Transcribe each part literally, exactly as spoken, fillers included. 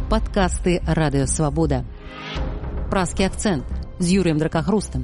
Падкасты Радыё Свабода. Празкі акцэнт з Юрыем Дракахрустам.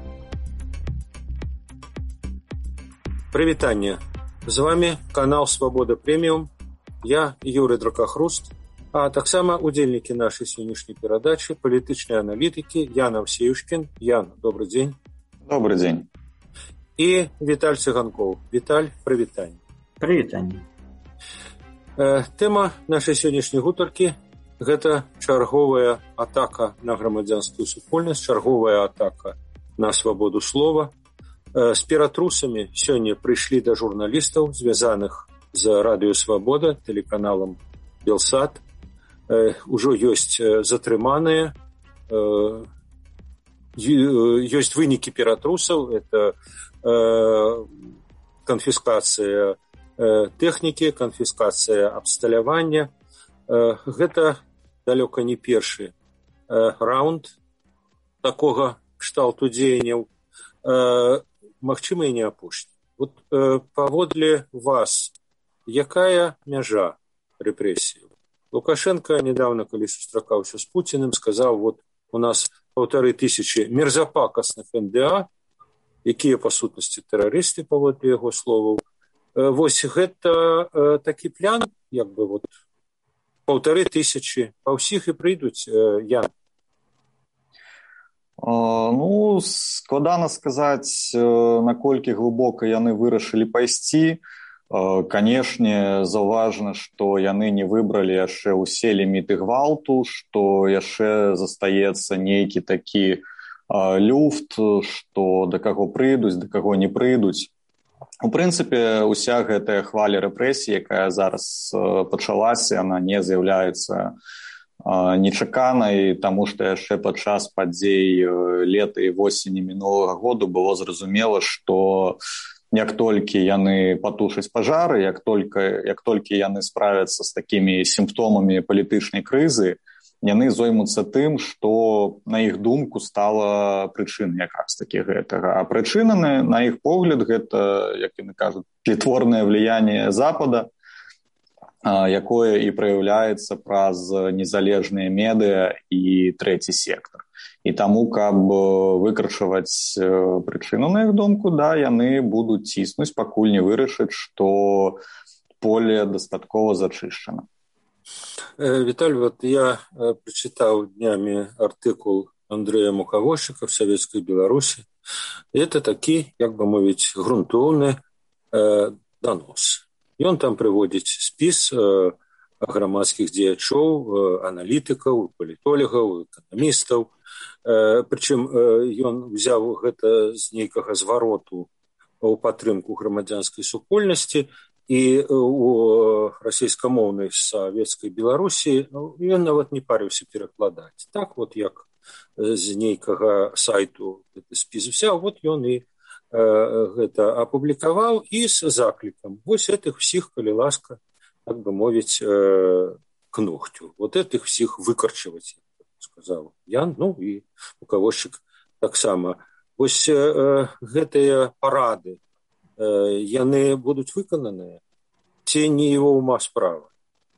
Прывітанне. З вами канал Свабода Прэміум. Я Юрый Дракахруст, а таксама удзельнікі нашай сённяшняй перадачы, палітычныя аналітыкі Ян Авсеюшкін. Ян, добрый дзень. Добрый дзень. І Віталь Цыганкоў. Віталь, прывітанне. Прывітанне. Э, тэма нашай сённяшняй гутаркі – гэта чарговая атака на грамадзянскую супольнасць, чарговая атака на свабоду слова. Э, з ператрусамі сёння прыйшлі да журналістаў, звязаных з Радыё Свабода, тэлеканалам Белсат. Э, ужо ёсць затрыманыя, э, ёсць вынікі ператрусаў, это э, канфіскацыя тэхнікі, канфіскацыя абсталявання. Гэта далёка не першы раунд такога кшталту дзеянняў. Магчыма, і не апошні. Вот паводле вас, якая мяжа рэпрэсіяў? Лукашенко недавно, калі сустракаўся з Пуціным, сказаў, вот у нас паўтары тысячы мерзапакасных эн дэ а, якія па сутнасці тэрарысты, паводле яго словаў. Вось гэта э, такі план, як бы вот паўтары тысячы, па ўсіх і прыйдуць, э, Ян? Uh, ну, складана сказаць, uh, наколькі глыбока яны вырашылі пайсці. Uh, канешне, заўважна, што яны не выбралі яшчэ ўсе ліміты гвалту, што яшчэ застаецца нейкі такі uh, люфт, што да каго прыйдуць, да каго не прыйдуць. У прынцыпе, уся гэтая хваля рэпрэсій, якая зараз э, пачалася, она не з'яўляецца э, нечаканай, таму што яшчэ падчас падзей э, лета і восені мінулага году было зразумела, што як толькі яны патушаць пажары, як толькі, як толькі яны справяцца з такімі сімптомамі палітычнай крызы, яны зоймуцца тым, што, на іх думку, стала прычынай якраз такі гэтага. А прычына, на, на іх погляд, гэта, як яны кажуць, тлетворнае влияние Запада, а, якое і праяўляецца праз незалежныя медыа і трэці сектор. І таму, каб выкрачваць прычыну, на іх думку, да, яны будуць ціснуць, пакуль не вырашаць, што поле дастаткова зачышчана. Виталий, вот я прочитал днями артикул Андрея Муховощика в Советской Беларуси. Это такие, как бы мовить, грунтовный э, донос. И он там приводит спис э, громадских деячов, э, аналитиков, политологов, экономистов. Э, причем э, он взял это с некого звороту у падтрымку грамадзянскай супольнасці. І у расійскамоўнай савецкай Беларусі ён нават не парыўся перакладаць. Так вот, як з нейкага сайту спіс взяў, вот ён і э, гэта апублікаваў і з заклікам. Вось этих всіх, калі ласка, так бы мовіць, э, к ногтю. Вот этих всіх выкарчваць, сказаў Ян, ну і Муховощик таксама. Вось э, гэтыя парады, яны будуць выкананыя, ці не его ума справа?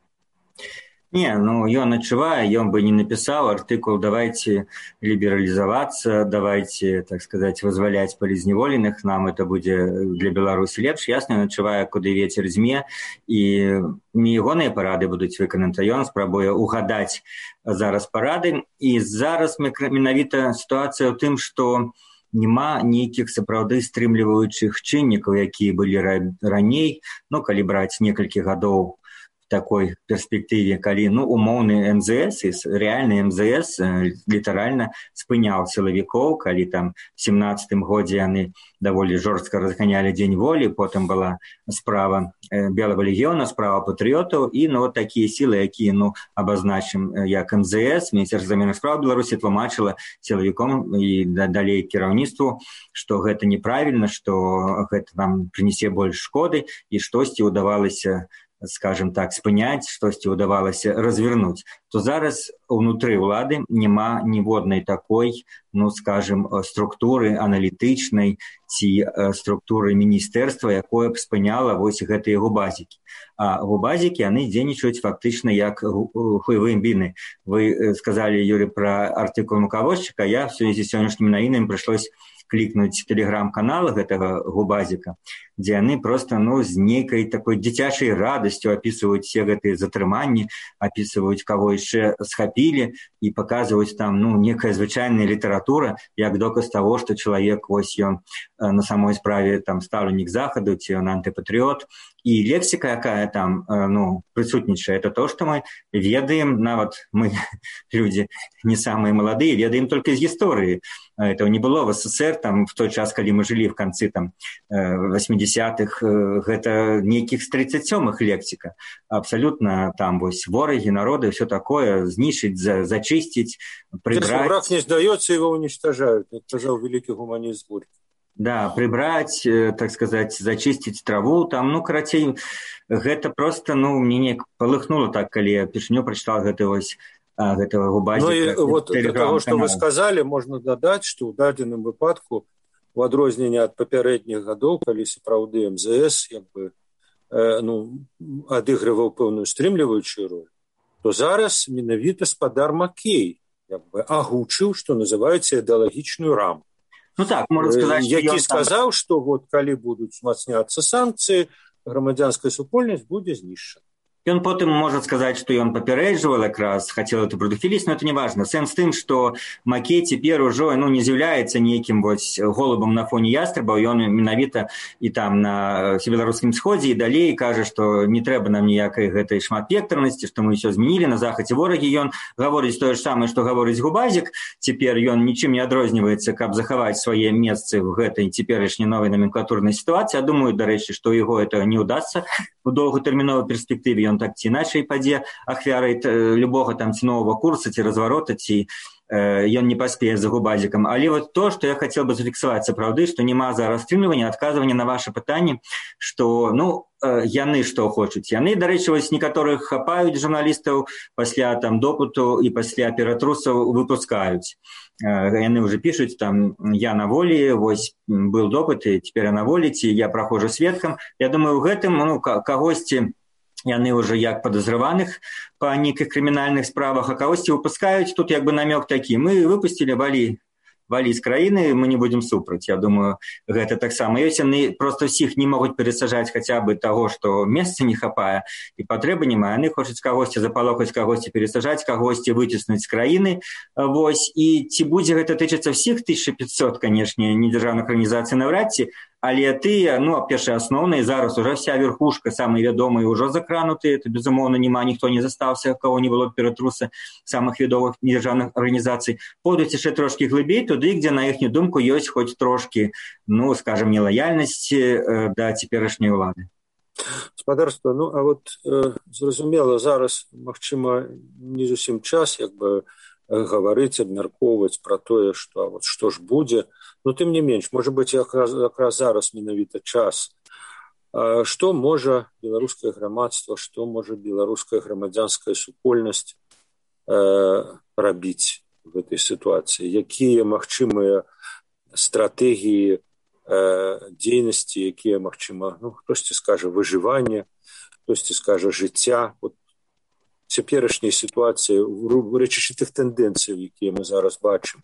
Не, ну ён адчувае, ён бы не напісаў артыкул «Давайте лібералізавацца, давайте, так сказать, вызваляць палізневоленых, нам это будзе для Беларусі лепш». Ясна, ён адчувае, куды вецер зме, і не ягоныя парады будуць выкананы, ён спрабуе угадаць зараз парады. І зараз менавіта сітуацыя ў тым, што няма нейкіх сапраўды стрымліваючых чыннікаў, якія былі раней, ну, калі браць некалькі гадоў в такой перспектыве, калі, ну, умоўны эм зэ эс, рэальны эм зэ эс літаральна спыняў сілавікоў, калі там в семнадцатым годзе яны даволі жорстка разганялі дзень волі, потым была справа Белого легіёна, справа патрыётаў, і, ну, вот такія сілы, якія, ну, абазначым як эм зэ эс, Міністерства закардонных спраў Беларусі тлумачыла сілавіком і далей кіраўніцтву, што гэта неправільна, што гэта нам прынесе больш шкоды, і штосьці ўдавалася скажем так, спыняць, штосьці ўдавалася развернуць, то зараз унутры ўлады няма ніводнай такой, ну, скажем, структуры аналітычнай ці структуры міністэрства, якое б спыняла вось гэтыя губазікі. А губазікі, яны дзейнічаюць фактычна як хуевыя біны. Вы сказалі, Юрий, пра артыкул Мукавошчыка, я в связи з сённяшнімі навінамі прыйшлось клікнуць тэлеграм-канала гэтага губазіка, дзе яны проста, ну, з нейкай такой дзіцячай радасцю апісваюць все гэтыя затрыманні, апісваюць, каго яшчэ схапілі і паказваюць там, ну, некая звычайная літаратура, як доказ таго, што чалавек, вось ён на самой справе там стаўленік захаду, ці ён антыпатрыёт. І лексіка, якая там, ну, прысутнічае, это то, што мы ведаем, нават мы, люди не самыя маладыя, ведаем только з гісторыі. Этого не было в СССР, там, в той час, калі мы жылі в канцы там восьмидесятых, гэта нейкіх з тридцать сёмых лексіка. Абсолютно там вось ворагі, народы, все такое, знішчыць, за, зачысціць, прибрать. Если враг не сдается, его уничтожают. Это сказал великий гуманист Горький. Да, прибрать, так сказать, зачистить траву, там, ну, карацей, гэта просто, ну, мне не полыхнуло так, калі я першыню прочитал гэта вось, гэтага губазіка. Ну, и вот для того, что вы сказали, можно додать, что в дадзеным выпадку, в адрозненне ад папярэдніх гадоў, калі сапраўды эм зэ эс, як бы, э, ну, адыгрываў пэўную стрымліваючую роль, то зараз менавіта спадар Маккей, як бы, агучыў, што называецца, ідэалагічную рамку. Ну так, можно сказать, что які ён сказаў, што вот калі будуць узмацняцца санкцыі, грамадзянская супольнасць будзе знішчана. Ён потым можа сказаць, што ён папярэджваў якраз, хацеў это прадухіліць, но это не важно. Сэнс тым, што Маккей цяпер ужо, ну, не з'яўляецца нейкім вось голубам на фоне ястрабаў, ён менавіта і там на Беларускім сходзе і далей кажа, што не трэба нам ніякай гэтай шматвектарнасці, што мы ўсё змянілі, на захадзе ворагі. Ён гаворыць тое ж самае, што гаворыць губазік, цяпер ён нічым не адрозніваецца, каб захаваць свае месцы в гэтай цяперашняй новай номенклатурнай сітуацыі. Я думаю, дарэчы, што ў яго это не ўдасца у доўгатэрміновай перспектыве. Ён так ці іначай падзе ахвярай любога там ці нового курса, ці разварота, ці э, ён не паспее за губазікам. Але вот то, што я хацеў бы зафіксаваць, сапраўды, што няма зараз стрымлівання, адказвання на ваше пытанне, што, ну, э, яны што хочуць. Яны, дарэчы, вось некаторых хапаюць журналістаў пасля там допыту і пасля ператрусаў выпускаюць. Э, яны ўжо пішуць там, я на волі, вось был допыт, і цяпер я на волі, ці я праходжу сведкам. Я думаю, у гэтым, ну, кагосьці яны ўжо як падазраваных па нейкіх крымінальных справах, а кагосьці выпускаюць. Тут як бы намёк такі: мы выпусцілі, валі, валі з краіны, мы не будзем супраць. Я думаю, гэта таксама ёсць. Яны проста ўсіх не могуць перасажаць хаця бы таго, што месца не хапае і патрэбы няма. Яны хочуць кагосьці запалохаць, кагосьці перасажаць, кагосьці выціснуць з краіны. Вось. І ці будзе гэта тычыцца ўсіх тысяча пятьсот, канешне, недзяржаўных арганізацый наўрад ці, але тыя, ну, першыя асноўныя, зараз уже вся верхушка, самыя вядомыя, ўжо закранутыя, это, безумоўна, няма, ніхто не застаўся, кого не было ператруса самых вядомых недзяржаўных арганізацый. Пойдуць яшчэ трошкі глыбей, туды, дзе, на іхнюю думку, ёсць хоць трошкі, ну, скажем, нелаяльнасці э, да цяперашняй улады. Спадарства, ну, а вот э, зразумела, зараз, магчыма, не зусім час, як бы, гаварыць, абмяркоўваць пра тое, што, вот, што ж будзе. Но тым не менш, можа быць, якраз, якраз зараз менавіта час. А, што можа беларускае грамадства, што можа беларуская грамадзянская супольнасць э, рабіць в этой ситуации? Якія магчымыя стратэгіі э, дзейнасці, якія магчыма, ну, хтосьці скажа выжыванне, хтосьці скажа жыцця. Вот цяперашняй сітуацыі, рэчачы тых тэндэнцыяў, якія мы зараз бачым,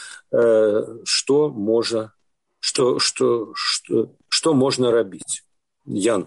што можа, што, што, што, што можна рабіць? Ян.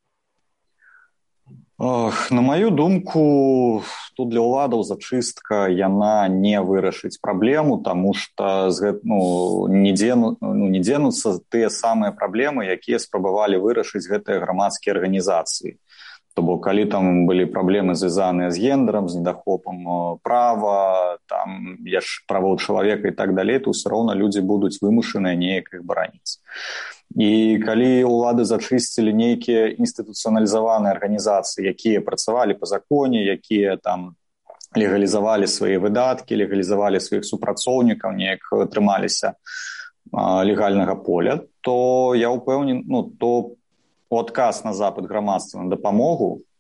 Ох, на маю думку, тут для ўладаў зачыстка, яна не вырашыць праблему, таму што ну, не, дзену, ну, не дзенуцца тыя самыя праблемы, якія спрабавалі вырашыць гэтыя грамадскія арганізацыі. То бок, калі там былі праблемы звязаныя з гендерам, з недахопам права, там яш правоў чалавека і так далей, то ўсё роўна людзі будуць вымушаныя неяк іх бараніць. І калі ўлады зачысцілі нейкія інстытуцыяналізаваныя арганізацыі, якія працавалі па законе, якія там легалізавалі свае выдаткі, легалізавалі сваіх супрацоўнікаў, неяк трымаліся легальнага поля, то я ўпэўнены, ну, то у адказ на запыт грамадства на дапамогу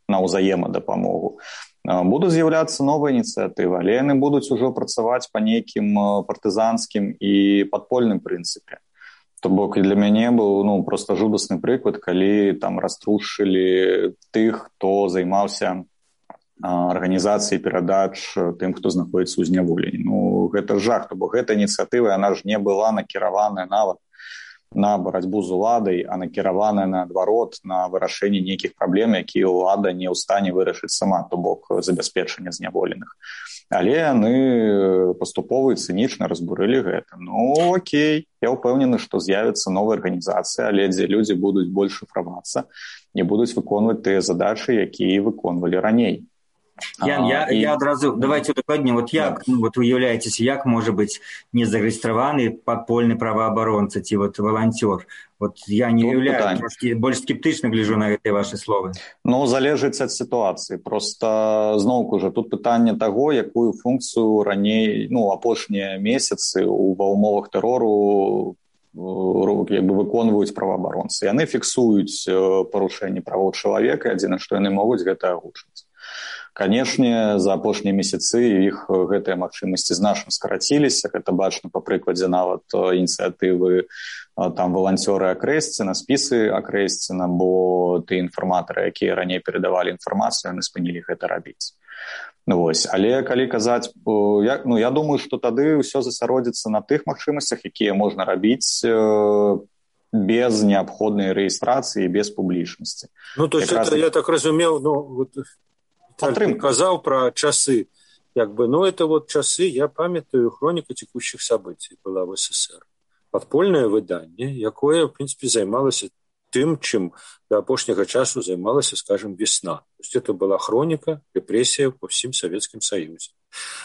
на ўзаемадапамогу. Будуць з'яўляцца новыя ініцыятывы, але яны будуць ужо працаваць па нейкім партызанскім і падпольным прынцыпе. То бок і для мяне быў ну, проста жудасны прыклад, калі там раструшылі тых, хто займаўся арганізацыяй перадач тым, хто знаходзіцца ў зняволенні. Ну, гэта жах, то бок гэта ініцыятыва, яна ж не была накіраваная нават на барацьбу з уладай, а накіраваная наадварот на вырашэнне нейкіх праблем, якія ўлада не ў стане вырашыць сама, то бок забяспечання зняволеных. Але яны паступова і цынічна разбурылі гэта. Ну, окей, я ўпэўнены, што з'явіцца новая арганізацыя, але дзе людзі будуць больш шыфравацца і будуць выконваць тыя задачы, якія выконвалі раней. Ян, я, і... я адразу, давайте дакладней, вот як, ну, вот уяўляецеся, як можа быць незарэгістраваны падпольны праваабаронца ці вот валанцёр? Вот я не уяўляю, трошки больш скептычна гляжу на гэтыя ваши словы. Ну, залежыць ад сітуацыі. Просто зноўку ж тут пытанне таго, якую функцыю раней, ну, апошнія месяцы ва ўмовах тэрору як бы выконваюць праваабаронцы. Яны фіксуюць парушэнні правоў чалавека, адзінае, што яны могуць гэта агучваць. Канешне, за апошнія месяцы іх гэтыя магчымасці значна скараціліся. Гэта бачна па прыкладзе нават ініцыятывы там валанцёры акрэсціна, спісы акрэсціна, бо тыя інфарматары, якія раней перадавалі інфармацыю, яны спынілі гэта рабіць. Ну, вось. Але калі казаць, я, ну, я думаю, што тады ўсё засяродзіцца на тых магчымасцях, якія можна рабіць без неабходнай рэгістрацыі, без публічнасці. Ну, то есть, это, я так разумеў, ну, вот... Ты казал про часы, как бы, ну, это вот часы, я памятаю, хроника текущих событий была в СССР. Подпольное выданне, якое, в принципе, займалось тем, чем до апошняга часу займалась, скажем, весна. То есть это была хроника, репрессия по всем Советским Союзе.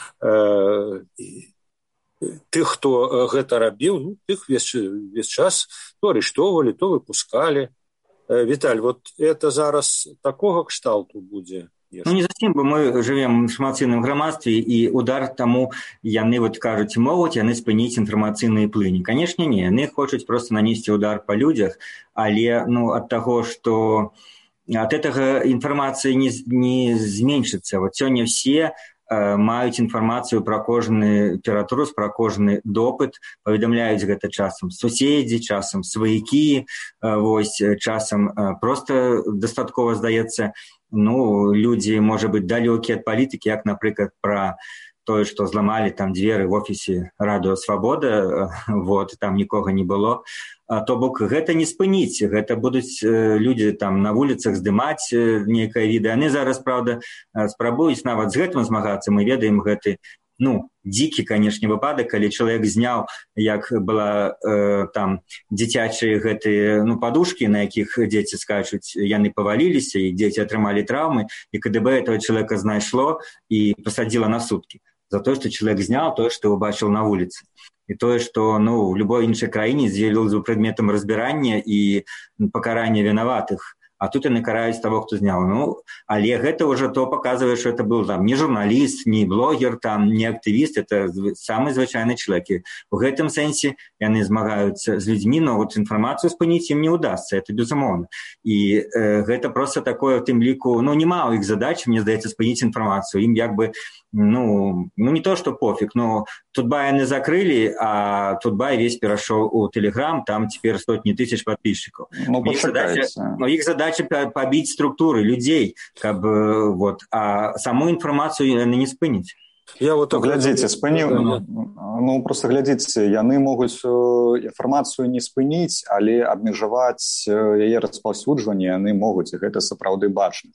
Тых, хто гэта рабіў, ну, тых весь, весь час то арыштоўвалі, то выпускали. Віталь, вот это зараз такого кшталту будзе? Ну, не зусім, бо мы живем в інфармаційному громадстві, і удар тому, яны вот кажуть, могуть, яны спиніць інфармаційні плині. Конечно, не, яны хочуть просто нанести удар по людях, але, ну, от того, что от этого информация не, не зменшится. Вот сегодня все э, маюць інфармацыю про кожны ператрус, про кожны допыт, паведамляюць гэта часам суседзі, часам сваякі, э, вось, часам э, просто дастаткова здаецца, ну, люди, может быть, далекие от политики, как, например, про то, что взломали там двери в офисе Радио Свобода, вот, там никого не было. То бок, гэта не спыніць, гэта будуць люди там на улицах здымаць некае відэа. Яны зараз, правда, спрабуюць нават з гэтым змагацца. Мы ведаем гэты, ну, дзікі, канешне, выпадак, калі чалавек зняў, як была э, там дзіцячыя гэтыя, ну, падушкі, на якіх дзеці скачуць, яны паваліліся, і дзеці атрымалі траўмы, і КДБ этого чалавека знайшло і пасадзіла на суткі за тое, што чалавек зняў тое, што убачыў на вуліцы. І тое, што, ну, в любой іншай краіне з'явілася прадметам разбірання і пакарання вінаватых. А тут яны караюць таго, хто зняў. Ну, але гэта ўжо то паказвае, што это быў там не журналіст, не блогер, там, не актывіст, это самы звычайны чалавек. У гэтым сэнсе яны змагаюцца з людзьмі, но вот інфармацыю спыніць ім не ўдасца, это безумоўна. І э, гэта просто такое, в тым ліку, ну, нема ў іх задач, мне здаецца, спыніць інфармацыю. Ім як бы, ну, ну не то, что пофиг, но Тутбай яны закрыли, а Тутбай весь перешел у Телеграм, там теперь сотни тысяч подписчиков. Ну, их задача, но их задача побить структуры людей, как бы, вот, а саму информацию яны не спынить. Я вот ну, глядзіце, спыніў, ну, ну, просто глядзіце, яны могуць інфармацыю не спыніць, але абмежаваць яе распаўсюджванне яны могуць, і гэта сапраўды бачна.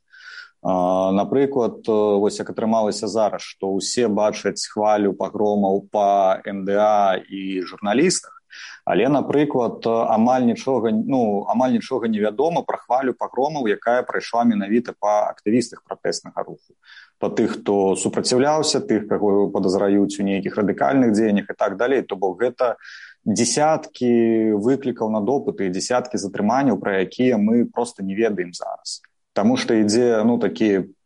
Напрыклад, вось як атрымалася зараз, што ўсе бачаць хвалю пагромаў па эм дэ а і журналістах, але, напрыклад, амаль нічога, ну, амаль нічога не вядома пра хвалю пагромаў, якая прайшла менавіта па актывістах пратэснага руху. Па тых, хто супраціўляўся, тых, каго падазраюць у нейкіх радыкальных дзеяннях і так далей. То бок гэта дзесяткі выклікаў на допыты і дзесяткі затрыманняў, пра якія мы проста не ведаем зараз. Таму што ідзе, ну, такі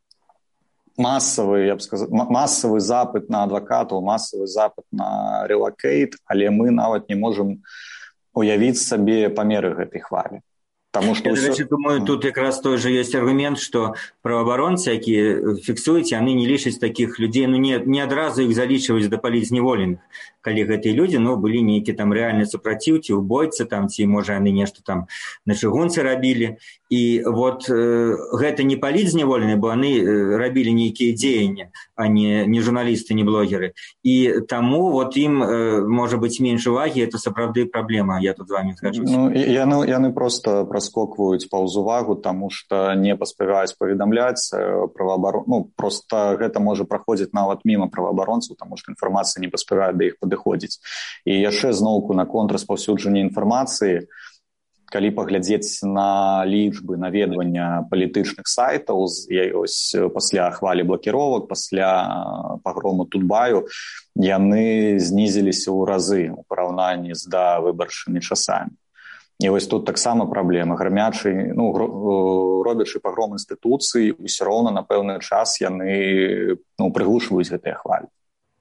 масавы, я б сказаў, масавы запыт на адвакатаў, масавы запыт на релокейт, але мы нават не можам уявіць сабе памеры гэтай хвалі. Таму што я, ўсё... речі, думаю, тут якраз той же есть аргумент, што праваабаронцы, якія фіксуюць, яны не лічаць такіх людзей, ну не, не адразу іх залічваюць да палітзняволеных, калі гэтыя людзі, ну, былі нейкі там рэальны супраціў, ці ўбойцы там, ці, можа, яны нешта там на чыгунцы рабілі. І вот э, гэта не палітзняволеныя, бо яны э, рабілі нейкія дзеянні, а не, не журналісты, не блогеры. І таму вот ім э, можа быць менш увагі, это сапраўды праблема, я тут з вами згаджуся. Ну, яны, яны просто праскокваюць паўз увагу, таму што не паспяваюць паведамляць праваабарон... Ну, просто гэта можа праходзіць нават міма праваабаронцаў, таму што інфармацыя не паспявае да іх падыходзіць. І яшчэ зноўку наконт распаўсюджання інфармацыі, калі паглядзець на лічбы наведвання палітычных сайтаў, ось пасля хвалі блакіровак, пасля пагрому Тутбаю, яны знізіліся ў разы у параўнанні з давыбарчымі часамі. І вось тут таксама праблема. Грамячы, ну, робячы пагром інстытуцый, усё роўна на пэўны час яны, ну, прыглушваюць гэтыя хвалі.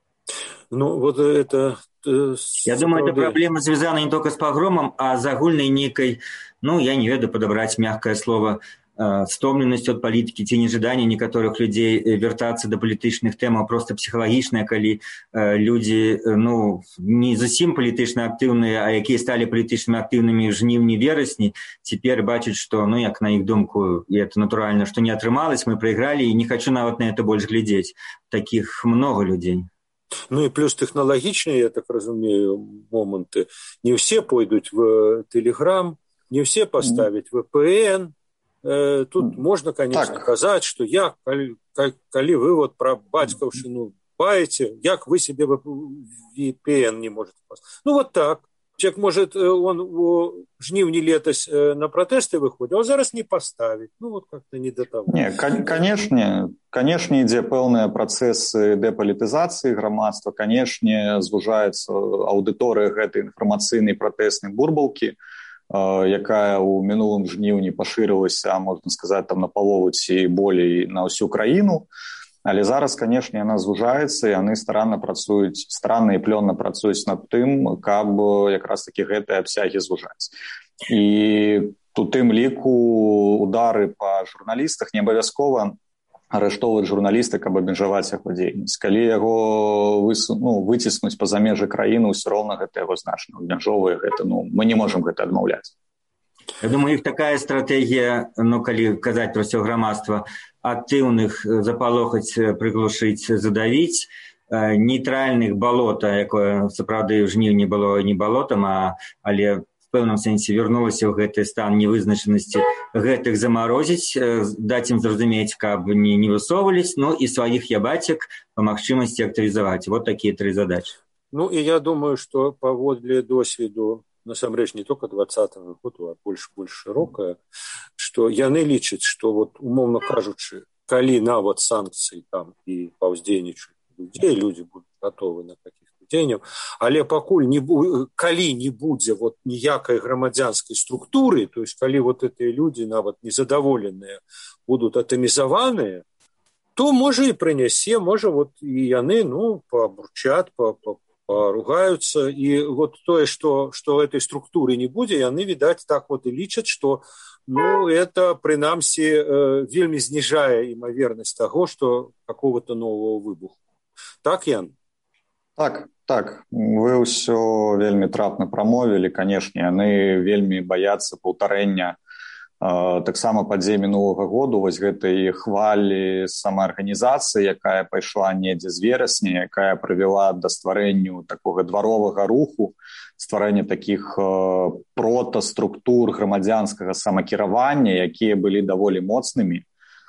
Ну, вот это... Я думаю, эта проблема связана не только с погромом, а с огульной некой, ну, я не веду подобрать мягкое слово, стомленностью от политики, ці нежаданне некаторых людей вяртацца до палітычных тэмаў, просто псіхалагічнае, калі людзі, ну, не зусім палітычна актыўныя, а якія сталі палітычнымі актыўнымі ў жніўні-верасні, цяпер бачаць, што, ну, як на іх думку, і это натуральна, што не атрымалось, мы прайгралі, і не хочу нават на это больш глядзець. Таких много людей. Ну и плюс технологичные, я так разумею, моменты. Не все пойдут в Телеграм, не все поставят ви пи эн. Тут можно, конечно, так. сказать, что я, коли, коли вы вот про батьковщину баете, як вы себе ви пи эн не можете поставить. Ну вот так. Человек, может, он у жнівні летась на протесты выходит, а зараз не поставить. Ну, вот как-то не до того. Не, конечно, конечно, ідзе пэўныя працэсы дэпалітызацыі грамадства, конечно, звужаецца аўдыторыя гэтай інфармацыйнай пратэснай бурбалкі, якая ў мінулым жніўні пашырылася, можна сказаць, там на палову ці болей на ўсю краіну. Але зараз, канешне, яна звужаецца, і яны старанна працуюць, старанна і плённа працуюць над тым, каб якраз-такі гэтыя абсягі звужаць. І у тым ліку удары па журналістах не абавязкова арыштоўваць журналіста, каб абмежаваць яго дзейнасць. Калі яго высу, ну, выціснуць па-за межы краіны, ўсё роўна гэта яго значна абмяжоўвае гэта, ну, мы не можам гэта адмаўляць. Я думаю, іх такая стратэгія, ну, калі казаць пра ўсё грамадства, актыўных запалохаць, прыглушыць, задавіць, нейтральных балота, якое сапраўды ў жніўні было не балотам, а, але в пэўным сэнсе вярнулася ў гэты стан невызначанасці, гэтых замарозіць, даць ім зразумець, каб не, не высоўвались, ну і сваіх ябацек па магчымасці актывізаваць. Вот такія тры задачы. Ну і я думаю, што паводле досведу насамрэч не только двадцатого года, а больш больш шырокая, што яны лічаць, што вот умоўна кажучы, калі нават санкцыі там і паўздзейнічаюць людзей, людзі будуць гатовы на каких-то дзеянняў, але пакуль не бу... калі не будзе вот ніякай грамадзянскай структуры, то есть калі вот гэтыя людзі нават незадаволеныя будуць атамізаваныя, то можа і прынясе, можа вот і яны, ну, пабурчат, па, па ругаются, и вот то, что, что этой структуры не будет, яны, видать, так вот и лічат, что, ну, это, принамсі, э, вельмі знижае імавернасць того, что какого-то нового выбуху. Так, Ян? Так, так. Вы ўсё вельмі трапна прамовілі, канешне, яны вельмі баяцца паўтарэння таксама падзей мінулага году, вось гэтай хвалі самаарганізацыі, якая пайшла недзе з верасня, якая прывяла да стварэнню такога дваровага руху, стварэння такіх протаструктур грамадзянскага самакіравання, якія былі даволі моцнымі.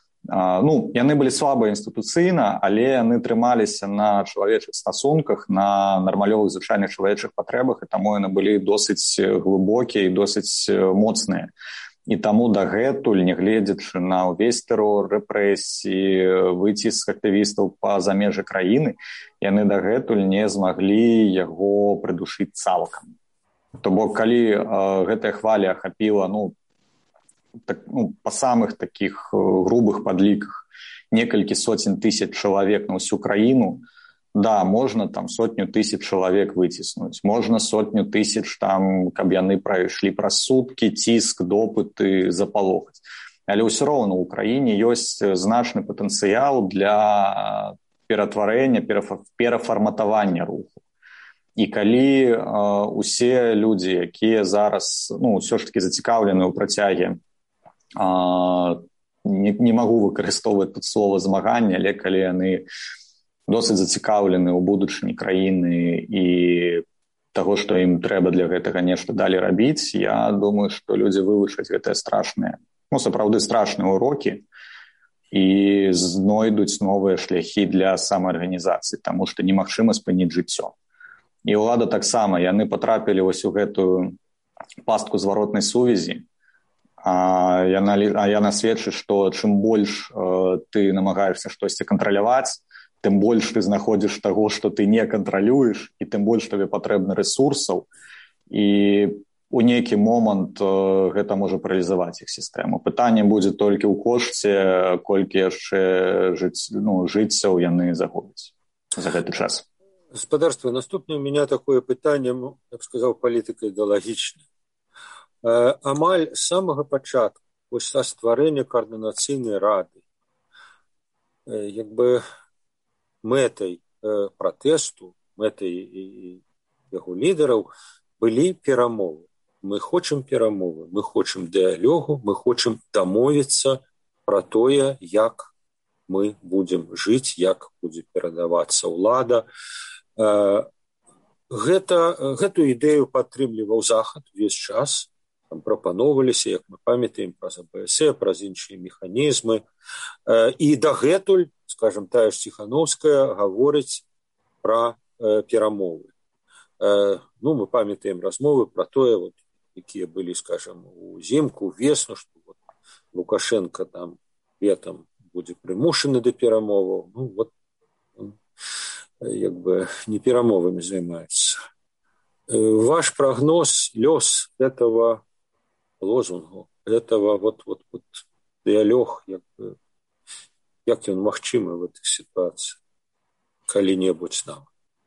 Ну, яны былі слабыя інстытуцыйна, але яны трымаліся на чалавечых стасунках, на нармалёвых звычайных чалавечых патрэбах, і таму яны былі досыць глыбокія і досыць моцныя. І таму дагэтуль, нягледзячы на ўвесь тэрор, рэпрэсіі, выціск актывістаў па-за межы краіны, яны дагэтуль не змаглі яго прыдушыць цалкам. То бок, калі э, гэтая хваля ахапіла, ну, так, ну, па самых такіх грубых падліках некалькі соцень тысяч чалавек на ўсю краіну, да, можна там сотню тысяч чалавек выціснуць, можна сотню тысяч там, каб яны прайшлі праз суткі, ціск, допыты, запалохаць. Але ўсё роўна ў краіне ёсць значны патэнцыял для ператварэння, перафарматавання руху. І калі э, усе людзі, якія зараз, ну, ўсё ж такі зацікаўлены ў працяге, э, не, не магу выкарыстоўваць тут слова змагання, але калі яны досыць зацікаўлены ў будучыні краіны і таго, што ім трэба для гэтага нешта далі рабіць, я думаю, што людзі вывучаць гэтыя страшныя, ну, сапраўды страшныя урокі і знойдуць новыя шляхі для самаарганізацыі, таму што немагчыма спыніць жыццё. І ўлада таксама, яны патрапілі вось у гэтую пастку зваротнай сувязі, а яна, а яна сведчыць, што чым больш э, ты намагаешся штосьці кантраляваць, тым больш ты знаходзіш таго, што ты не кантралюеш, і тым больш табе патрэбна рэсурсаў, і у нейкі момант э, гэта можа паралізаваць іх сістэму. Пытанне будзе толькі ў кошце, колькі яшчэ жыць, ну, жыццяў яны загубяць за гэты час. Господарство, наступне у меня такое пытанне, я б сказаў, палітыка-ідэалагічнае. Э, амаль з самага пачатку, вось са стварэння каардынацыйнай рады, э, як бы мэтай э, пратэсту, мэтай і яго лідараў былі перамовы. Мы хочам перамовы, мы хочам дыялогу, мы хочам дамовіцца пра тое, як мы будзем жыць, як будзе перадавацца ўлада. Гэта, гэтую ідэю падтрымліваў Захад увесь час. Там прапаноўваліся, як мы памятаем, праз АБС, праз іншыя механізмы. І дагэтуль, скажем, тая ж Ціхановская гаворыць пра перамовы. Ну, мы памятаем размовы пра тое, вот, якія былі, скажем, узімку, весну, што вот Лукашенко там летом будзе прымушаны да перамоваў. Ну, вот, як бы не перамовамі займаецца. Ваш прогноз, лёс этого лозунгу, этого вот, вот, вот диалог, як, як ён магчымы в этой ситуации, калі-небудзь нам?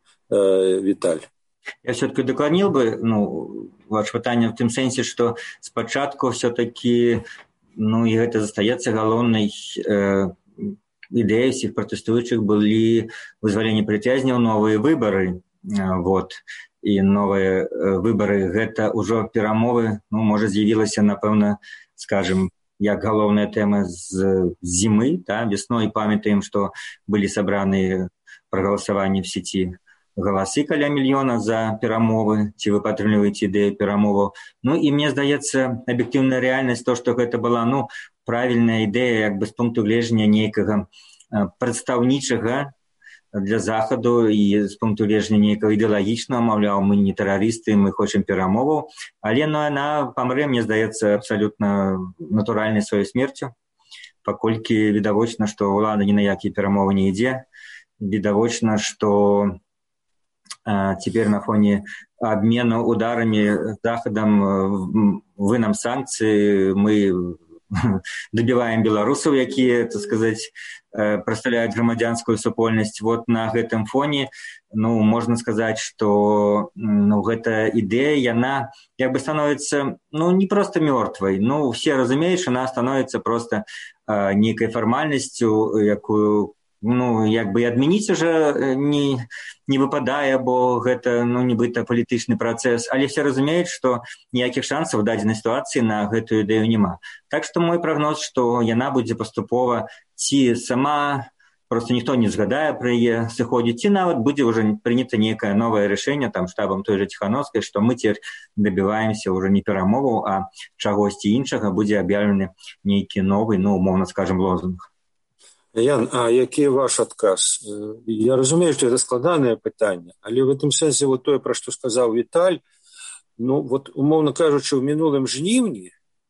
Э, Віталь. Я все-таки доклонил бы, ну, ваше пытанне в тым сэнсе, што спачатку все-таки, ну, і гэта застаецца галоўнай э, ідэя всіх пратэстуючых былі вызваленне прыцязняў, новыя выбары, вот, і новыя выбары, гэта ўжо перамовы, ну, можа, з'явілася, напэўна, скажем, як галоўная тэма з зімы, да, весной памятаем, што былі сабраны прагаласаванні в сеці галасы каля мільёна за перамовы, ці вы падтрымліваеце ідэю перамоваў. Ну, і мне здаецца, аб'ектыўная рэальнасць, то, што гэта была, ну, правільная ідэя, як бы з пункту гледжання нейкага прадстаўнічага для Захаду і з пункту гледжання нейкага ідэалагічнага, маўляў, мы не тэрарысты, мы хочам перамоваў, але ну, яна памрэ, мне здаецца, абсалютна натуральнай сваёй смерцю, паколькі відавочна, што ўлада ні на якія перамовы не ідзе, відавочна, што а, цяпер на фоне абмену ударамі Захадам вы нам санкцыі, мы добіваем беларусаў, якія, так сказаць, прадстаўляюць грамадзянскую супольнасць. Вот на гэтым фоне, ну, можна сказаць, што ну, гэта ідэя, яна як бы становіцца, ну, не проста мёртвай. Ну, все разумеюць, яна становіцца проста э, нейкай фармальнасцю, якую, ну, як бы і адмяніць уже не, не выпадае, бо гэта, ну, нібыта палітычны працэс, але все разумеюць, што ніякіх шансаў у дадзенай сітуацыі на гэтую ідэю няма. Так што мой прагноз, што яна будзе паступова ці сама, просто ніхто не згадае пра яе сыходзіць, ці нават будзе ўжо прынята нейкае новае рашэнне там штабам той жа Ціхановскай, што мы цяпер дабіваемся ўжо не перамоваў, а чагосьці іншага, будзе аб'яўлены нейкі новы, ну, умоўна скажам, лозунг. Ян, а які ваш адказ? Я разумею, што гэта складанае пытанне, але в гэтым сэнсе вот тое, пра што сказаў Віталь, ну, вот, умоўна кажучы, ў мінулым жніўні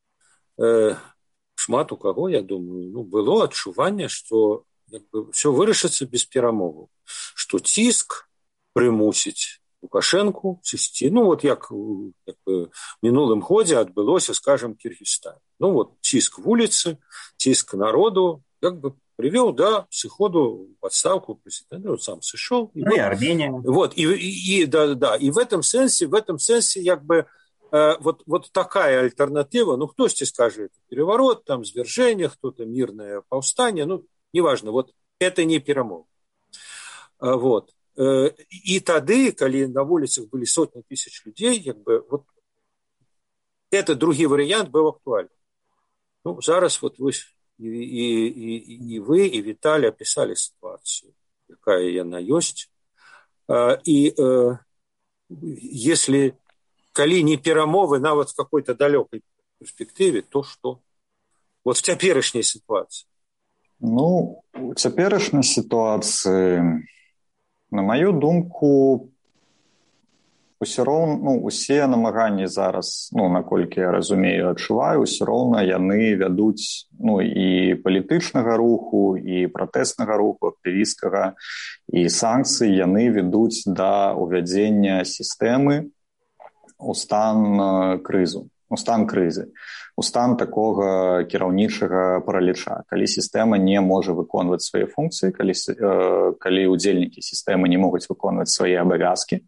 э, шмат у каго, я думаю, ну, было адчуванне, што як бы ўсё вырашыцца без перамоваў, што ціск прымусіць Лукашэнку сысці, ну, вот як, як бы, в мінулым годзе адбылося, скажам, Кіргізстан. Ну, вот, ціск вуліцы, ціск народу, як бы привел, да, сыходу в отставку президента, он сам сышел. И ну вот, и Армения. Вот, и, и, и, да, да, и в этом сенсе, в этом сенсе, как бы, э, вот, вот такая альтернатива, ну, кто тебе скажет, переворот, там, свержение, кто-то мирное повстание, ну, неважно, вот, это не перемог. Э, вот. Э, и тады, когда на улицах были сотни тысяч людей, как бы, вот, этот другой вариант был актуален. Ну, зараз вот вы, и, и, и, и вы, и Виталий описали ситуацию, какая она есть. И э, если, коли не перемовы, нават в какой-то далекой перспективе, то что? Вот в теперешней ситуации. Ну, у теперешней ситуации, на мою думку, ўсё роўна, ну, усе намаганні зараз, ну, наколькі я разумею, адчуваю, ўсё роўна яны вядуць, ну, і палітычнага руху, і пратэснага руху, актывісцкага, і санкцыі яны вядуць да ўвядзення сістэмы у стан крызу, у стан крызы, у стан такога кіраўнічага параліча. Калі сістэма не можа выконваць свае функцыі, калі, э, калі ўдзельнікі сістэмы не могуць выконваць свае абавязкі,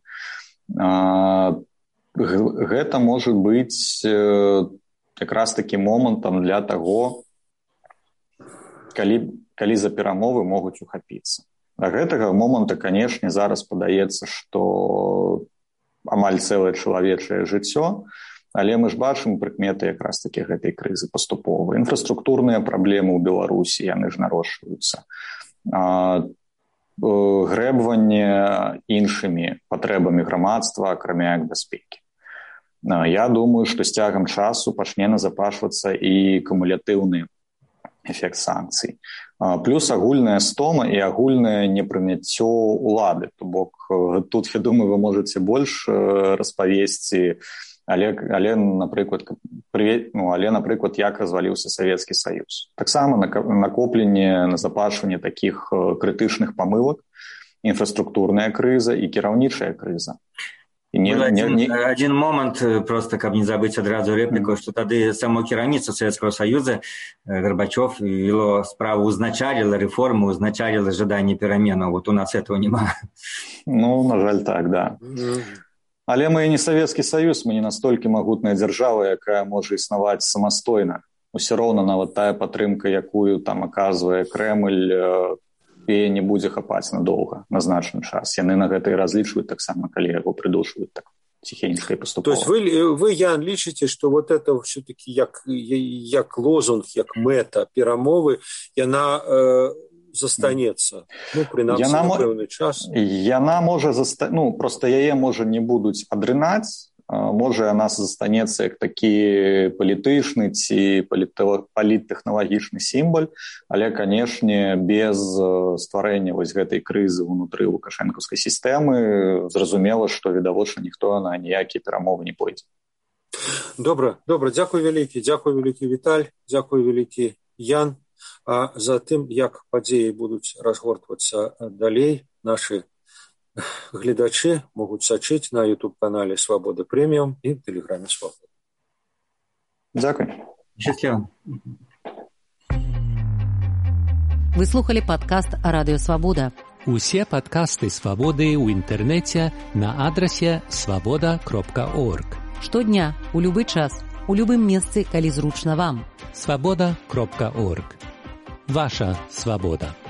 гэта можа быць якраз такі момантам для таго, калі, калі за перамовы могуць ухапіцца. Да гэтага моманта, канешне, зараз падаецца, што амаль цэлае чалавечае жыццё, але мы ж бачым прыкметы якраз такі гэтай крызы паступова. Інфраструктурныя праблемы ў Беларусі, яны ж нарошчваюцца. Грэбванне іншымі патрэбамі грамадства, акрамя як бяспекі. Я думаю, што з цягам часу пачне назапашвацца і кумулятыўны эфект санкцый. Плюс агульная стома і агульнае непрыняццё ўлады. То бок тут, я думаю, вы можаце больш распавесці, але, але, напрыклад, ну, але, напрыклад, як разваліўся Савецкі Саюз. Таксама накопленне, назапашванне такіх крытычных памылак, інфраструктурная крыза і кіраўнічая крыза. І не, один, не, не... один момант, просто каб не забыць адразу рэпліку, што тады само кіраўніцтва Савецкага Саюза Горбачёв вело справу, узначаліла рэформу, узначаліла жаданне пераменаў. Вот у нас этого няма. Ну, на жаль, так, да. Але мы не Савецкі Саюз, мы не настолькі магутная дзяржава, якая можа існаваць самастойна. Усё роўна нават тая падтрымка, якую там аказвае Крэмль, яе не будзе хапаць надоўга, на значны час. Яны на гэта і разлічваюць таксама, калі яго прыдушваюць так ціхенька і паступова. То есть вы, вы, Ян, лічыце, што вот это все-таки як, як лозунг, як мэта перамовы, яна... Э... застанецца, ну, прынамсі, на пэўны час. Яна можа, заста... ну, просто яе, можа, не будуць адрынаць, можа, яна застанецца як такі палітычны ці паліттэхналагічны сімбаль, але, канешне, без стварэння вось гэтай крызы ўнутры лукашэнкаўскай сістэмы зразумела, што, відавочна, ніхто на ніякія перамовы не пойдзе. Добра, добра, дзякуй вялікі, дзякуй вялікі Віталь, дзякуй вялікі Ян. А за тым, як падзеі будуць разгортвацца далей, нашы гледачы могуць сачыць на YouTube-канале «Свабода Прэміум» і в тэлеграме «Свабода». Дзякуй. Счастливо. Вы слухали падкаст «Радыё Свабода». Усе падкасты «Свабоды» ў інтэрнэце на адрасе свабода кропка орг. Штодня, у любы час, у любым месцы, калі зручна вам. свабода кропка орг. Ваша свабода.